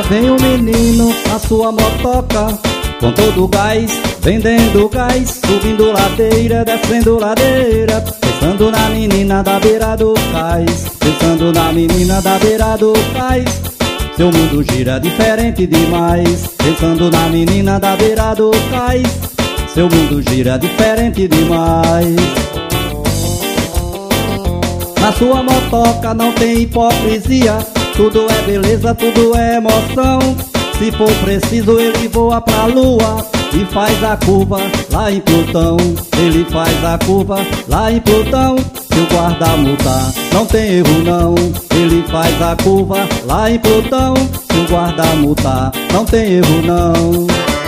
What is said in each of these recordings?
vem um menino na sua motoca, com todo o gás, vendendo gás, subindo ladeira, descendo ladeira, pensando na menina da beira do cais, pensando na menina da beira do cais. Seu mundo gira diferente demais, pensando na menina da beira do cais. Seu mundo gira diferente demais. Na sua motoca não tem hipocrisia, tudo é beleza, tudo é emoção. Se for preciso ele voa pra lua e faz a curva lá em Plutão. Ele faz a curva lá em Plutão. Se o guarda multar, não tem erro não. Ele faz a curva lá em Plutão. Se o guarda multar, não tem erro não.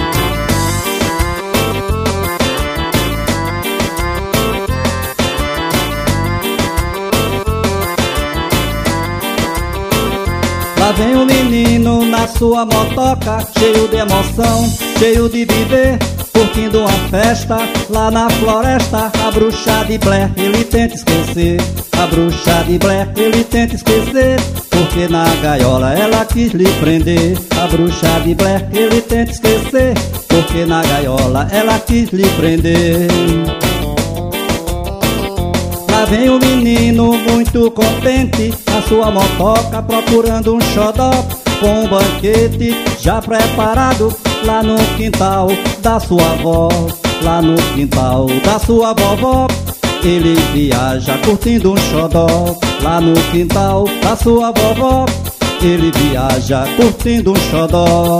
Lá vem um menino na sua motoca, cheio de emoção, cheio de viver, curtindo uma festa lá na floresta. A bruxa de Blair ele tenta esquecer, a bruxa de Blair ele tenta esquecer, porque na gaiola ela quis lhe prender. A bruxa de Blair ele tenta esquecer, porque na gaiola ela quis lhe prender. Lá vem um menino muito contente na sua motoca, procurando um xodó, com um banquete já preparado lá no quintal da sua avó. Lá no quintal da sua vovó ele viaja curtindo um xodó. Lá no quintal da sua vovó ele viaja curtindo um xodó.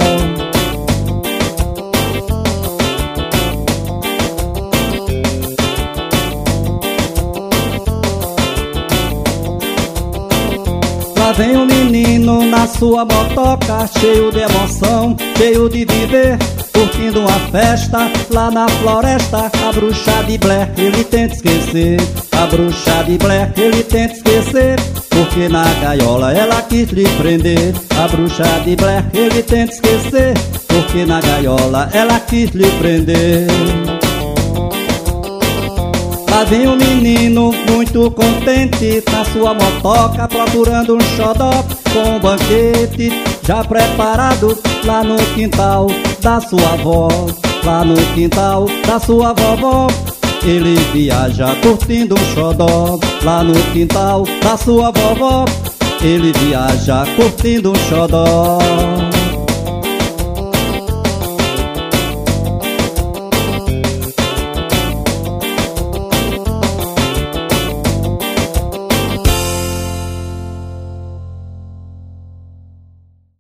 Lá vem um menino na sua motoca, cheio de emoção, cheio de viver, curtindo uma festa lá na floresta. A bruxa de Blair ele tenta esquecer, a bruxa de Blair ele tenta esquecer, porque na gaiola ela quis lhe prender. A bruxa de Blair ele tenta esquecer, porque na gaiola ela quis lhe prender. Lá vem um menino muito contente na sua motoca, procurando um xodó, com um banquete já preparado lá no quintal da sua avó. Lá no quintal da sua vovó ele viaja curtindo um xodó. Lá no quintal da sua vovó ele viaja curtindo um xodó.